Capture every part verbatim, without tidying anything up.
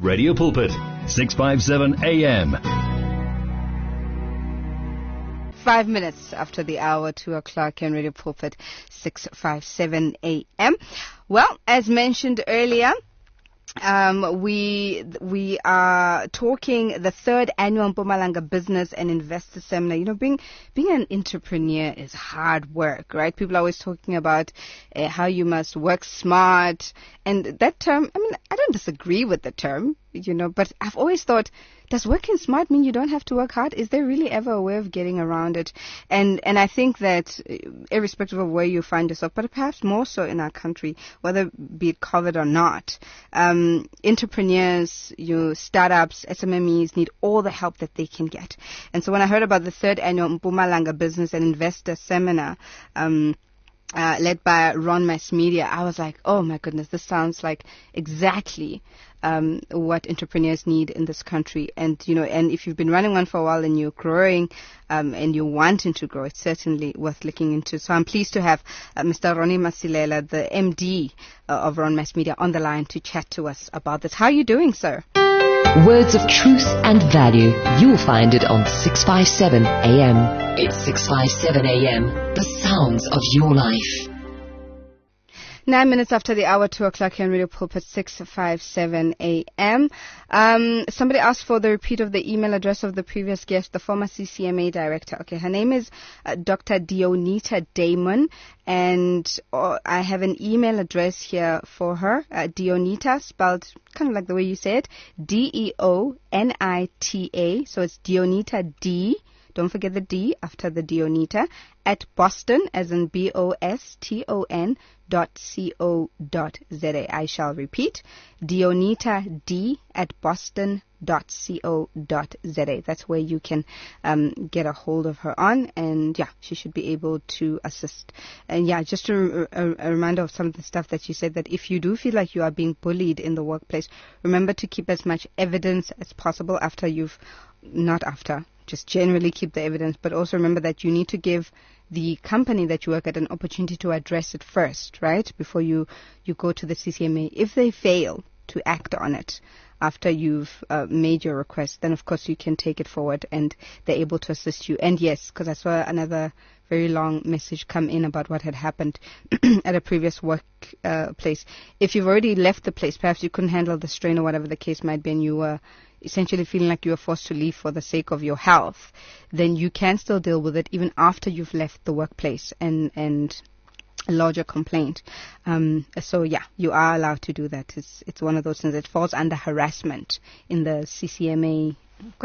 Radio Pulpit, six fifty-seven A M. Five minutes after the hour, two o'clock in Radio Pulpit, six fifty-seven A M. Well, as mentioned earlier, Um, we we are talking the third annual Mpumalanga Business and Investor Seminar. You know, being being an entrepreneur is hard work, right? People are always talking about uh, how you must work smart, and that term. I mean, I don't disagree with the term, you know, but I've always thought, does working smart mean you don't have to work hard? Is there really ever a way of getting around it? And and I think that irrespective of where you find yourself, but perhaps more so in our country, whether be it COVID or not, um, entrepreneurs, you startups, S M M Es need all the help that they can get. And so when I heard about the third annual Mpumalanga Business and Investor Seminar, um, Uh, led by Ron Mass Media, I was like, oh my goodness, this sounds like exactly um, what entrepreneurs need in this country. And, you know, and if you've been running one for a while and you're growing um, and you're wanting to grow, it's certainly worth looking into. So I'm pleased to have uh, Mister Ronnie Masilela, the M D uh, of Ron Mass Media, on the line to chat to us about this. How are you doing, sir? Words of truth and value. You'll find it on six fifty-seven A M. It's six fifty-seven A M. The sounds of your life. Nine minutes after the hour, two o'clock here on Radio Pulpit, six fifty-seven A M. Um, somebody asked for the repeat of the email address of the previous guest, the former C C M A director. Okay, her name is uh, Doctor Dionita Damon, and uh, I have an email address here for her, uh, Dionita, spelled kind of like the way you say it, D E O N I T A, so it's Dionita D, don't forget the D after the Dionita, at Boston, as in B O S T O N, dot C O dot Z A. I shall repeat, Dionita D at Boston dot C O dot Z A. That's where you can um, get a hold of her on, and yeah, she should be able to assist. And yeah, just a, a, a reminder of some of the stuff that you said, that if you do feel like you are being bullied in the workplace, remember to keep as much evidence as possible after you've, not after, just generally keep the evidence, but also remember that you need to give the company that you work at an opportunity to address it first, right? Before you, you go to the C C M A. If they fail to act on it after you've uh, made your request, then of course you can take it forward and they're able to assist you. And yes, because I saw another very long message come in about what had happened at a previous work uh, place. If you've already left the place, perhaps you couldn't handle the strain or whatever the case might be, and you were essentially feeling like you were forced to leave for the sake of your health, then you can still deal with it even after you've left the workplace and, and lodge a complaint. Um, so yeah, you are allowed to do that. It's, it's one of those things that falls under harassment in the C C M A,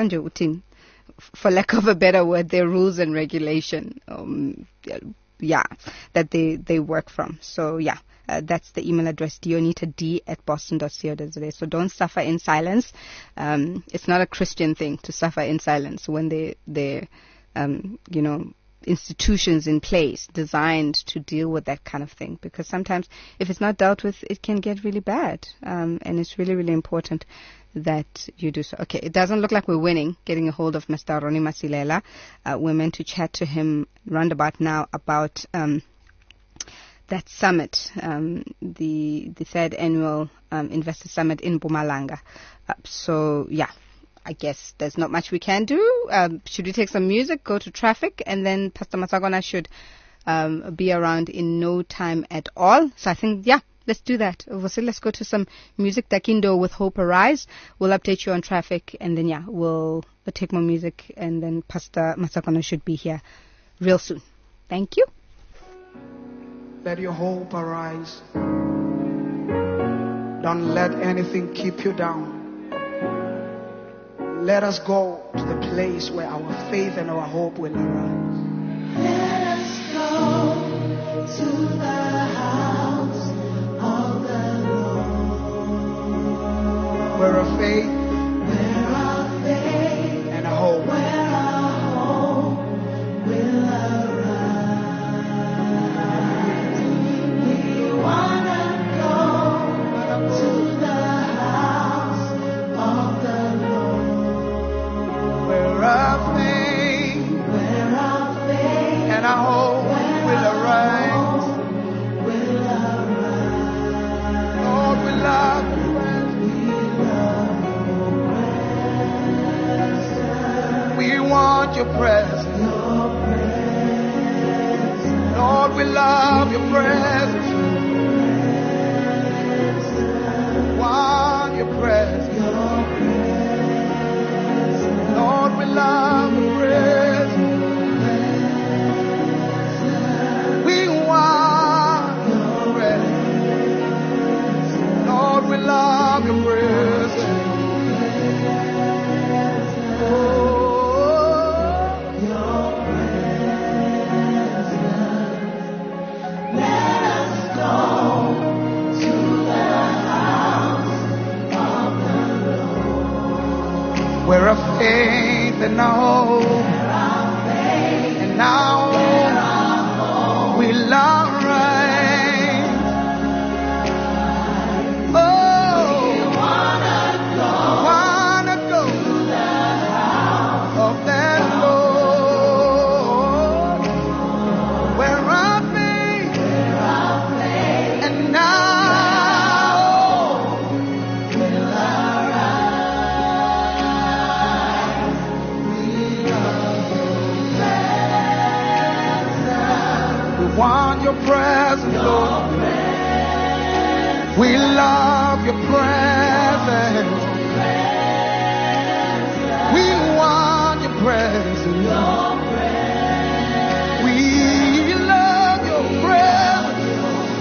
for lack of a better word, their rules and regulation, um, yeah, that they, they work from. So yeah. Uh, that's the email address, Dionita D at Boston dot C O dot Z A. So don't suffer in silence. Um, it's not a Christian thing to suffer in silence when they, they're, um, you know, institutions in place designed to deal with that kind of thing. Because sometimes if it's not dealt with, it can get really bad. Um, and it's really, really important that you do so. Okay, it doesn't look like we're winning, getting a hold of Mister Ronnie Masilela. Uh, we're meant to chat to him roundabout now about um, that summit, um, the the third annual um, Investor Summit in Mpumalanga. Uh, so, yeah, I guess there's not much we can do. Um, should we take some music, go to traffic, and then Pastor Masagona should um, be around in no time at all. So I think, yeah, let's do that. Vosi, let's go to some music. Dakindo with Hope Arise. We'll update you on traffic, and then, yeah, we'll, we'll take more music, and then Pastor Masagona should be here real soon. Thank you. Let your hope arise. Don't let anything keep you down. Let us go to the place where our faith and our hope will arise. Let us go to the house of the Lord. Where our faith, where our faith and our hope, where our hope will arise. Lord, we love you. your presence. Lord, we love your presence. Want your presence. Lord, we love your presence. We want your presence. Lord, we love your presence. We're of faith and now, and now we love right. Oh, we wanna go, wanna go to the house of the Lord. We're of faith, and now. Want your presence, Lord. We love your presence. We want your presence. We love your presence.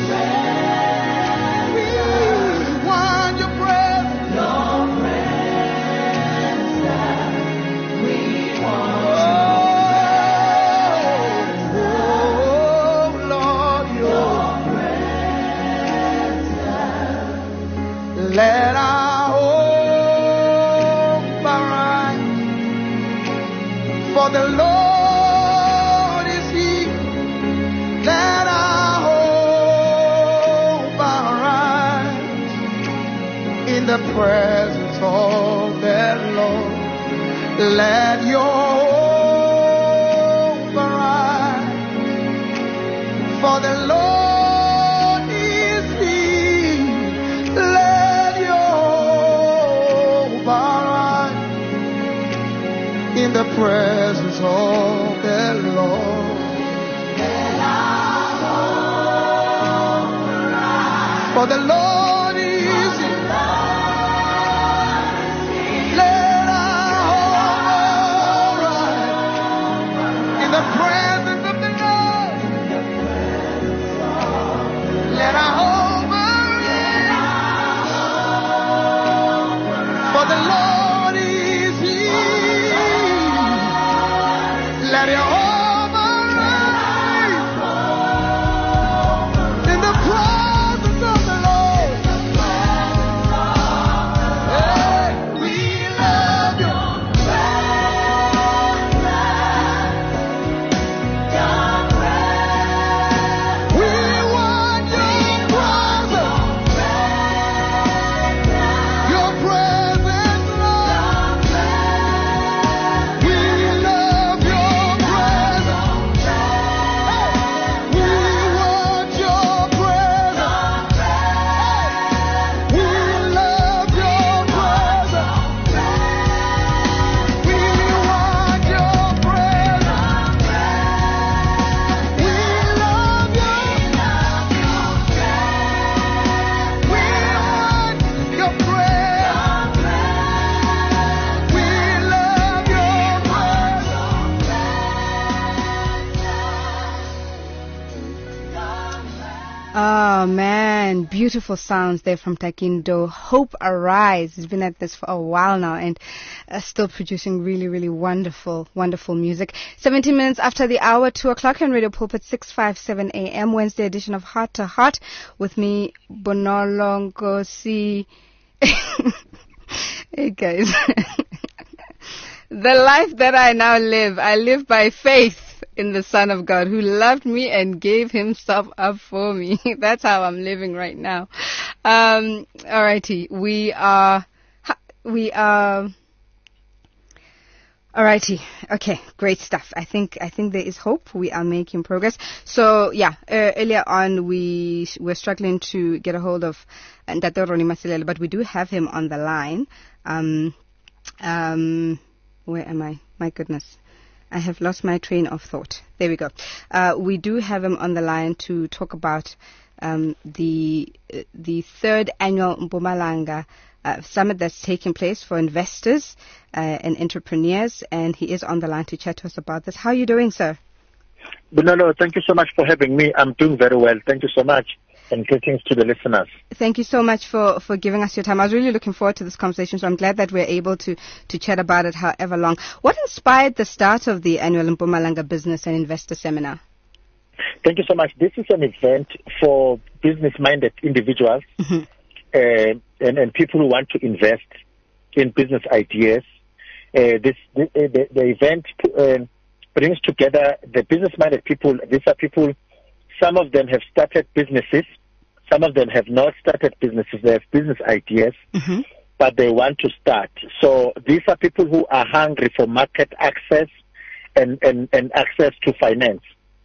We want your presence. We want. Let our hope arise, for the Lord is here. Let our hope arise in the presence of the Lord. Let your hope arise, for the Lord is here. Let in the presence of the Lord. Let our hope arise, for the Lord is here. Let our hope arise in the presence of the Lord. Let our hope arise, for the Lord. Let your hope arise in the presence of the Lord. Hey, we love your presence, your presence. We want your presence, your presence, Lord. We love your Oh man, beautiful sounds there from Takindo. Hope Arise. He's been at this for a while now and uh, still producing really, really wonderful, wonderful music. seventeen minutes after the hour, two o'clock on Radio Pulpit, six fifty-seven A M, Wednesday edition of Heart to Heart with me, Bonolo Nkosi. Hey guys. The life that I now live, I live by faith in the Son of God who loved me and gave himself up for me. That's how I'm living right now. Um, alrighty, we are, we are, alrighty, okay, great stuff. I think, I think there is hope. We are making progress. So yeah, uh, earlier on we were struggling to get a hold of Ntate Ronnie Masilela, but we do have him on the line. Um, um, where am I? My goodness. I have lost my train of thought. There we go. Uh, we do have him on the line to talk about um, the uh, the third annual Mpumalanga uh, summit that's taking place for investors uh, and entrepreneurs, and he is on the line to chat to us about this. How are you doing, sir? Bunalo, thank you so much for having me. I'm doing very well. Thank you so much. And greetings to the listeners. Thank you so much for, for giving us your time. I was really looking forward to this conversation, so I'm glad that we're able to, to chat about it however long. What inspired the start of the annual Mpumalanga Business and Investor Seminar? Thank you so much. This is an event for business-minded individuals mm-hmm. uh, and, and people who want to invest in business ideas. Uh, this the, the, the event uh, brings together the business-minded people. These are people. Some of them have started businesses. Some of them have not started businesses. They have business ideas, mm-hmm. but they want to start. So these are people who are hungry for market access and, and, and access to finance.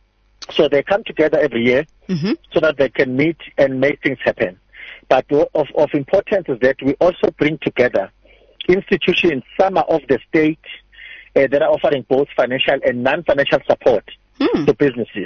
So they come together every year mm-hmm. so that they can meet and make things happen. But of, of importance is that we also bring together institutions, some are of the state, uh, that are offering both financial and non-financial support mm. to businesses.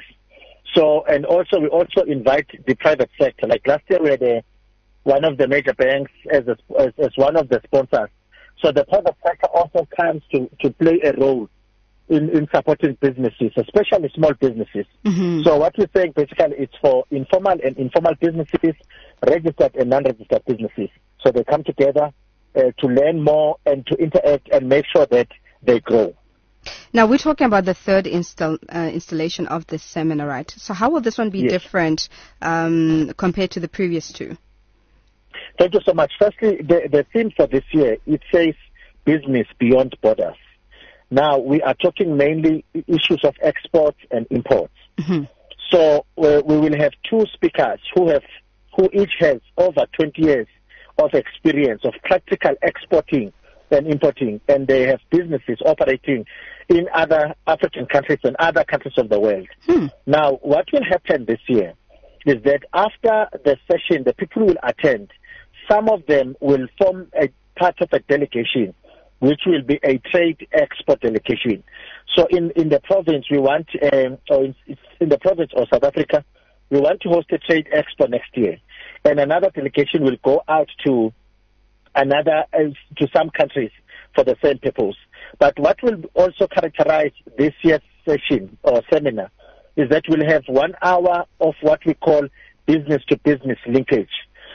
So, and also, we also invite the private sector. Like last year, we had a, one of the major banks as, a, as as one of the sponsors. So the private sector also comes to, to play a role in, in supporting businesses, especially small businesses. Mm-hmm. So what we're saying basically is for informal and informal businesses, registered and non-registered businesses. So they come together uh, to learn more and to interact and make sure that they grow. Now, we're talking about the third install, uh, installation of this seminar, right? So how will this one be yes. different um, compared to the previous two? Thank you so much. Firstly, the, the theme for this year, it says business beyond borders. Now, we are talking mainly issues of exports and imports. Mm-hmm. So uh, we will have two speakers who have, who each has over twenty years of experience of practical exporting and importing, and they have businesses operating in other African countries and other countries of the world. Hmm. Now, what will happen this year is that after the session, the people will attend. Some of them will form a part of a delegation, which will be a trade export delegation. So in, in the province, we want, um, or in, in the province of South Africa, we want to host a trade expo next year. And another delegation will go out to another uh, to some countries for the same purpose. But what will also characterize this year's session or seminar is that we'll have one hour of what we call business-to-business linkage.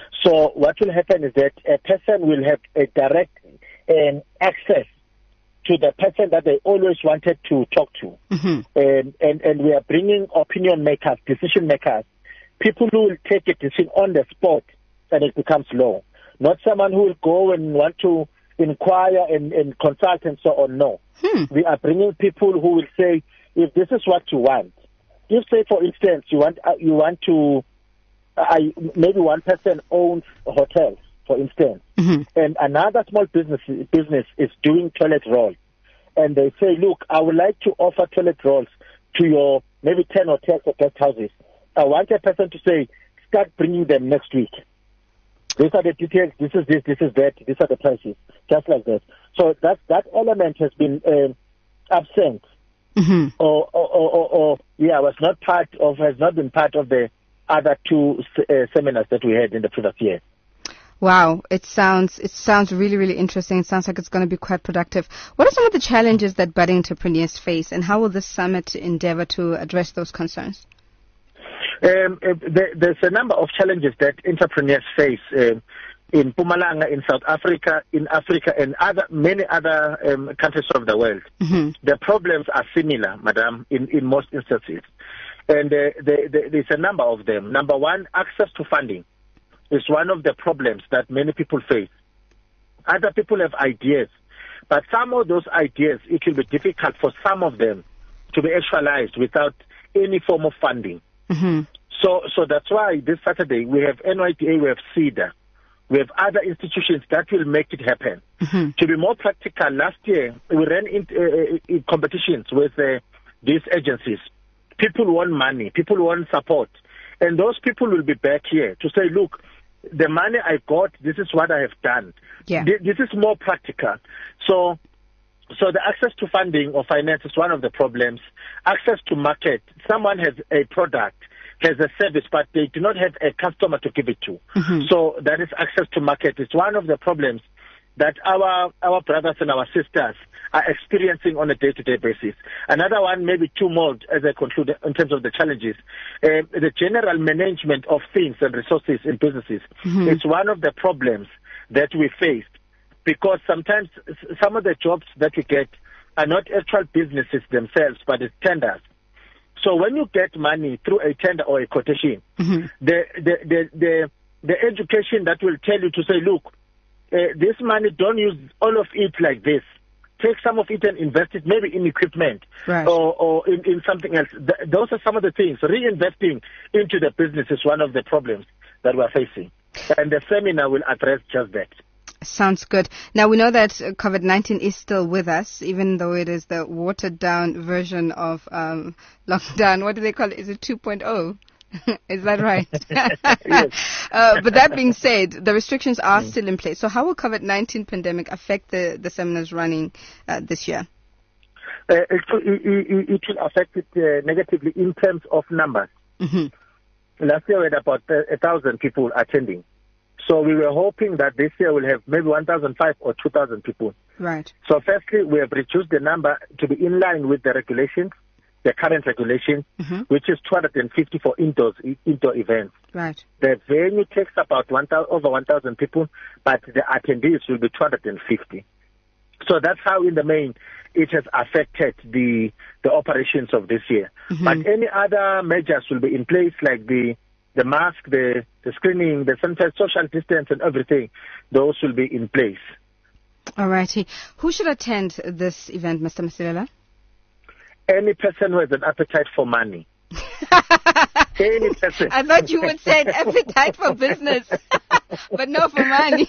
So what will happen is that a person will have a direct um, access to the person that they always wanted to talk to. Mm-hmm. Um, and, and we are bringing opinion makers, decision makers, people who will take a decision on the spot and it becomes law. Not someone who will go and want to inquire and, and consult and so on. No. Hmm. We are bringing people who will say, if this is what you want, if, say, for instance, you want uh, you want to, uh, maybe one person owns hotels, for instance, mm-hmm. and another small business business is doing toilet rolls, and they say, look, I would like to offer toilet rolls to your maybe ten hotels or guest houses. I want a person to say, start bringing them next week. These are the details, this is this, this is that, these are the prices, just like that. So that that element has been uh, absent, mm-hmm. or, or, or, or, or, yeah, was not part of, has not been part of the other two uh, seminars that we had in the previous year. Wow, it sounds it sounds really, really interesting. It sounds like it's going to be quite productive. What are some of the challenges that budding entrepreneurs face, and how will this summit endeavor to address those concerns? Um, there, there's a number of challenges that entrepreneurs face uh, in Mpumalanga, in South Africa, in Africa, and other many other um, countries of the world. Mm-hmm. The problems are similar, madam, in, in most instances. And uh, the, the, there's a number of them. Number one, access to funding is one of the problems that many people face. Other people have ideas, but some of those ideas, it will be difficult for some of them to be actualized without any form of funding. Mm-hmm. So, so that's why this Saturday we have N Y D A, we have CEDA, we have other institutions that will make it happen. Mm-hmm. To be more practical, last year we ran in, uh, in competitions with uh, these agencies. People want money, people want support, and those people will be back here to say, look, the money I got, this is what I have done. Yeah. This is more practical. So So the access to funding or finance is one of the problems. Access to market. Someone has a product, has a service, but they do not have a customer to give it to. Mm-hmm. So that is access to market. It's one of the problems that our our brothers and our sisters are experiencing on a day-to-day basis. Another one, maybe two more, as I conclude in terms of the challenges, uh, the general management of things and resources in businesses Mm-hmm. is one of the problems that we face, because sometimes s- some of the jobs that we get are not actual businesses themselves, but it's tenders. So when you get money through a tender or a quotation, Mm-hmm. the, the, the, the, the education that will tell you to say, look, uh, this money, don't use all of it like this. Take some of it and invest it maybe in equipment Right. or, or in, in something else. Th- those are some of the things. Reinvesting into the business is one of the problems that we're facing. And the seminar will address just that. Sounds good. Now, we know that uh, COVID nineteen is still with us, even though it is the watered-down version of um, lockdown. What do they call it? Is it two point oh? Is that right? Yes. uh, but that being said, the restrictions are still in place. So how will COVID nineteen pandemic affect the, the seminars running uh, this year? Uh, it, it, it will affect it uh, negatively in terms of numbers. Mm-hmm. Last year we had about uh, a thousand people attending. So we were hoping that this year we'll have maybe one thousand five or two thousand people. Right. So firstly, we have reduced the number to be in line with the regulations, the current regulation, Mm-hmm. which is two hundred fifty for indoors, indoor events. Right. The venue takes about one thousand, over one thousand people, but the attendees will be two hundred fifty. So that's how, in the main, it has affected the the operations of this year. Mm-hmm. But any other measures will be in place, like the the mask, the, the screening, the sanitary social distance and everything. Those will be in place. All righty. Who should attend this event, Mister Masilela? Any person who has an appetite for money. Any person. I thought you would say an appetite for business, but no for money.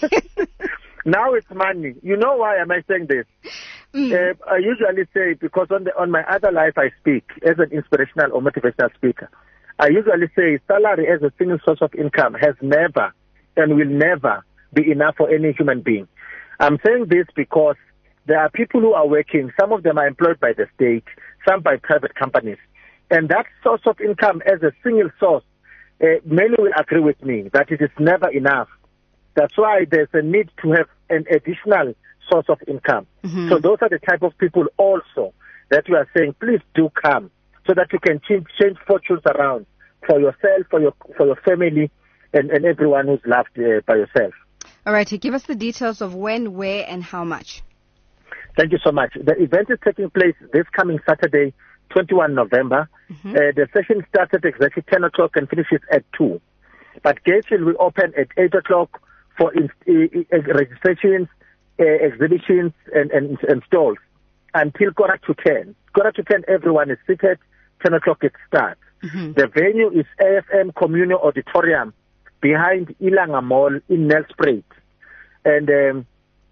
Now it's money. You know why am I saying this? Mm. Uh, I usually say, because on the on my other life I speak as an inspirational or motivational speaker. I usually say salary as a single source of income has never and will never be enough for any human being. I'm saying this because there are people who are working. Some of them are employed by the state, some by private companies. And that source of income as a single source, uh, many will agree with me that it is never enough. That's why there's a need to have an additional source of income. Mm-hmm. So those are the type of people also that we are saying, please do come, so that you can change, change fortunes around for yourself, for your for your family, and, and everyone who's loved uh, by yourself. All righty. Give us the details of when, where, and how much. Thank you so much. The event is taking place this coming Saturday, twenty-first of November. Mm-hmm. Uh, the session starts at exactly ten o'clock and finishes at two. But gates will be open at eight o'clock for in, uh, registrations, uh, exhibitions, and, and, and stalls until quarter to ten. Quarter to ten, everyone is seated. ten o'clock it starts. Mm-hmm. The venue is A F M Communal Auditorium behind Ilanga Mall in Nelspruit. And um,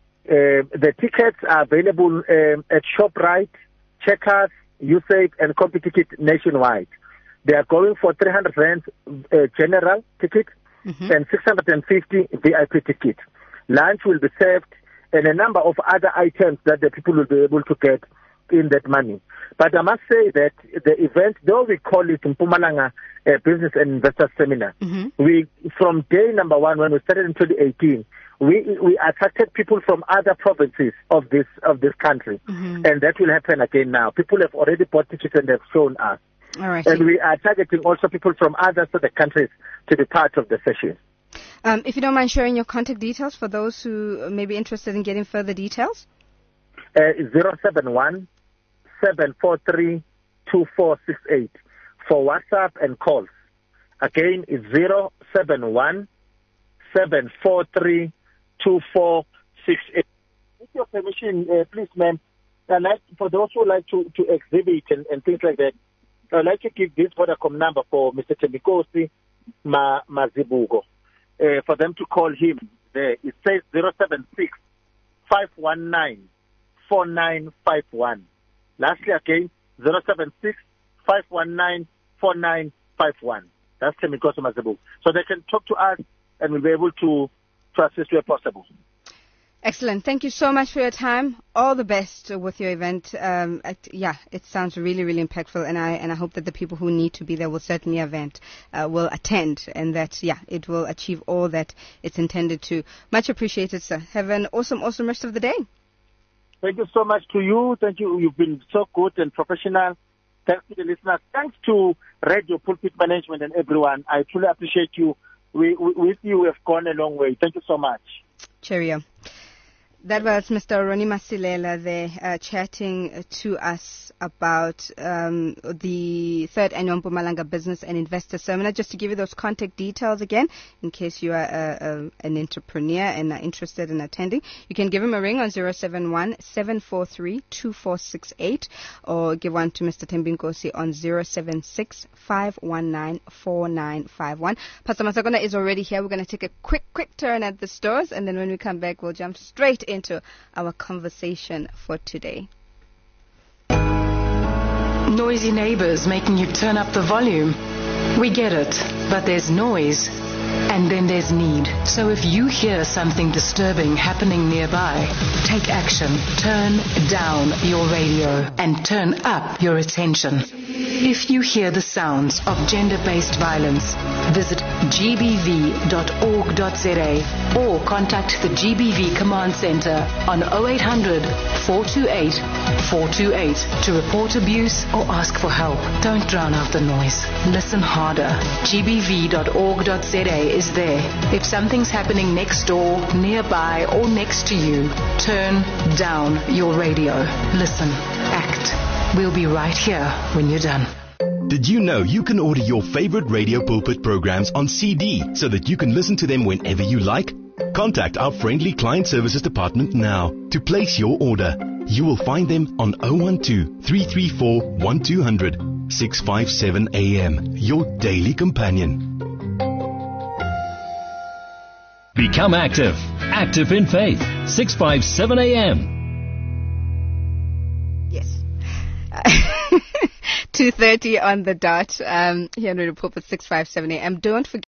uh, the tickets are available um, at ShopRite, Checkers, Usaid, and CompuTicket nationwide. They are going for three hundred rand uh, general ticket Mm-hmm. and six hundred fifty V I P ticket. Lunch will be served and a number of other items that the people will be able to get in that money. But I must say that the event, though we call it Mpumalanga uh, Business and Investor Seminar, Mm-hmm. we from day number one when we started in twenty eighteen, we we attracted people from other provinces of this of this country, Mm-hmm. and that will happen again now. People have already bought tickets and have shown us, All right. and we are targeting also people from other other countries to be part of the session. Um, if you don't mind sharing your contact details for those who may be interested in getting further details. Uh, zero seven one seven four three two four six eight for WhatsApp and calls. Again, it's zero seven one seven four three two four six eight. With your permission, uh, please, ma'am, I'd like, for those who like to, to exhibit and, and things like that, I'd like to give this Vodacom number for Mister Temikosi Ma, Mazibugo, uh, for them to call him there. It says zero seven six five one nine four nine five one. Lastly, again, zero seven six five one nine four nine five one. That's Temikosi Mazibugo. So they can talk to us and we'll be able to, to assist where possible. Excellent. Thank you so much for your time. All the best with your event. Um, it, yeah, it sounds really, really impactful, and I and I hope that the people who need to be there will certainly event, uh, will attend, and that yeah, it will achieve all that it's intended to. Much appreciated, sir. Have an awesome, awesome rest of the day. Thank you so much to you. Thank you. You've been so good and professional. Thanks to the listeners. Thanks to Radio Pulpit Management and everyone. I truly appreciate you. We, we, with you, we have gone a long way. Thank you so much. Cheerio. That was Mister Ronnie Masilela there uh, chatting to us about um, the third annual Mpumalanga Business and Investor Seminar. Just to give you those contact details again, in case you are a, a, an entrepreneur and are interested in attending, you can give him a ring on zero seven one, seven four three, two four six eight or give one to Mister Tembinkosi on zero seven six, five one nine, four nine five one. Pastor Masakona is already here. We're going to take a quick, quick turn at the stores, and then when we come back, we'll jump straight into our conversation for today. Noisy neighbors making you turn up the volume. We get it, but there's noise, and then there's need. So if you hear something disturbing happening nearby, take action. Turn down your radio and turn up your attention. If you hear the sounds of gender-based violence, visit g b v dot org dot z a or contact the G B V Command Center on oh eight hundred, four two eight, four two eight to report abuse or ask for help. Don't drown out the noise. Listen harder. g b v dot org dot z a is there. If something's happening next door, nearby, or next to you, turn down your radio. Listen. Act. We'll be right here when you're done. Did you know you can order your favorite Radio Pulpit programs on C D so that you can listen to them whenever you like? Contact our friendly client services department now to place your order. You will find them on oh one two, three three four, one two zero zero, six five seven A M, your daily companion. Become active. Active in Faith. six five seven A M. Yes. two thirty on the dot um, here on Radio Pulpit six five seven A M. Don't forget